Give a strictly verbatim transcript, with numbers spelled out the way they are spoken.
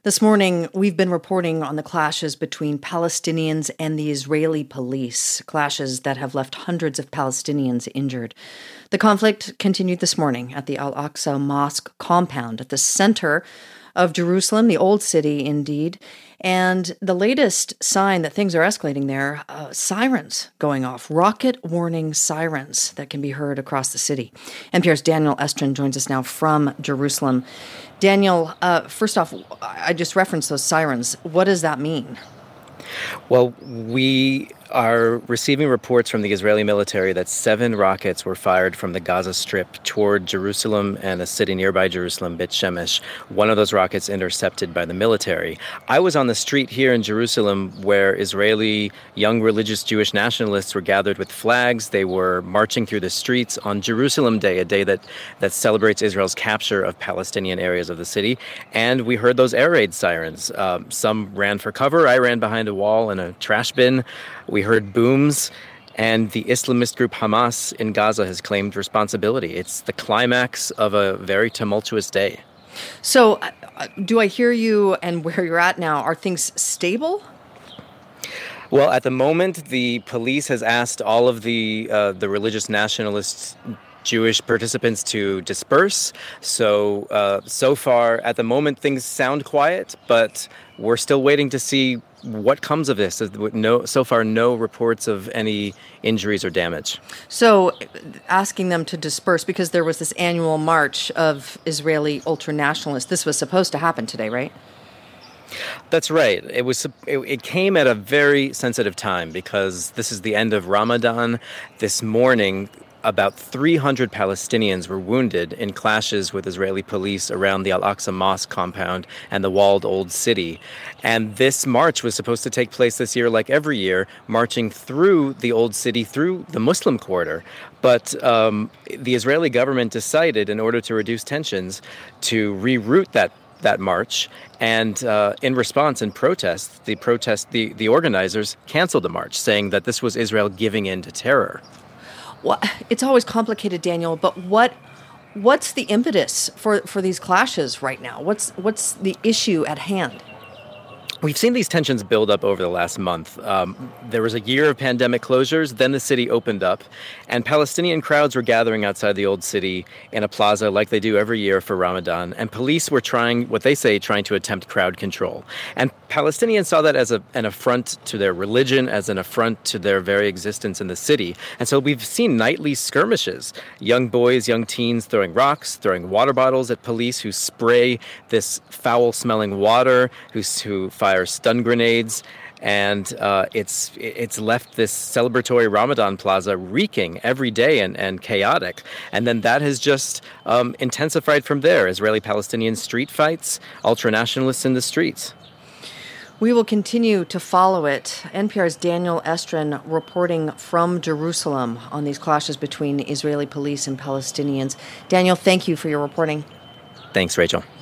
This morning, we've been reporting on the clashes between Palestinians and the Israeli police, clashes that have left hundreds of Palestinians injured. The conflict continued this morning at the Al-Aqsa Mosque compound at the center of Jerusalem, the old city indeed. And the latest sign that things are escalating there, uh, sirens going off, rocket warning sirens that can be heard across the city. N P R's Daniel Estrin joins us now from Jerusalem. Daniel, uh, first off, I just referenced those sirens. What does that mean? Well, we are receiving reports from the Israeli military that seven rockets were fired from the Gaza Strip toward Jerusalem and a city nearby Jerusalem, Beit Shemesh. One of those rockets intercepted by the military. I was on the street here in Jerusalem where Israeli young religious Jewish nationalists were gathered with flags. They were marching through the streets on Jerusalem Day, a day that, that celebrates Israel's capture of Palestinian areas of the city. And we heard those air raid sirens. Um, some ran for cover. I ran behind a wall in a trash bin. We heard booms, and the Islamist group Hamas in Gaza has claimed responsibility. It's the climax of a very tumultuous day. So, uh, do I hear you and where you're at now? Are things stable? Well, at the moment, the police has asked all of the uh, the religious nationalists, Jewish participants to disperse. So, uh, so far, at the moment, things sound quiet, but we're still waiting to see what comes of this. No, so far, no reports of any injuries or damage. So, asking them to disperse because there was this annual march of Israeli ultranationalists. This was supposed to happen today, right? That's right. It was. It, it came at a very sensitive time because this is the end of Ramadan. This morning, about three hundred Palestinians were wounded in clashes with Israeli police around the Al-Aqsa Mosque compound and the walled Old City. And this march was supposed to take place this year, like every year, marching through the Old City, through the Muslim quarter. But um, the Israeli government decided, in order to reduce tensions, to reroute that that march. And uh, in response and protest, the protest, the, the organizers canceled the march, saying that this was Israel giving in to terror. Well, it's always complicated, Daniel, but what what's the impetus for, for these clashes right now? What's what's the issue at hand? We've seen these tensions build up over the last month. Um, there was a year of pandemic closures, then the city opened up, and Palestinian crowds were gathering outside the old city in a plaza like they do every year for Ramadan, and police were trying, what they say, trying to attempt crowd control. And Palestinians saw that as a, an affront to their religion, as an affront to their very existence in the city. And so we've seen nightly skirmishes, young boys, young teens throwing rocks, throwing water bottles at police who spray this foul-smelling water, who, who fire stun grenades, and uh, it's it's left this celebratory Ramadan plaza reeking every day and, and chaotic. And then that has just um, intensified from there. Israeli-Palestinian street fights, ultranationalists in the streets. We will continue to follow it. N P R's Daniel Estrin reporting from Jerusalem on these clashes between Israeli police and Palestinians. Daniel, thank you for your reporting. Thanks, Rachel.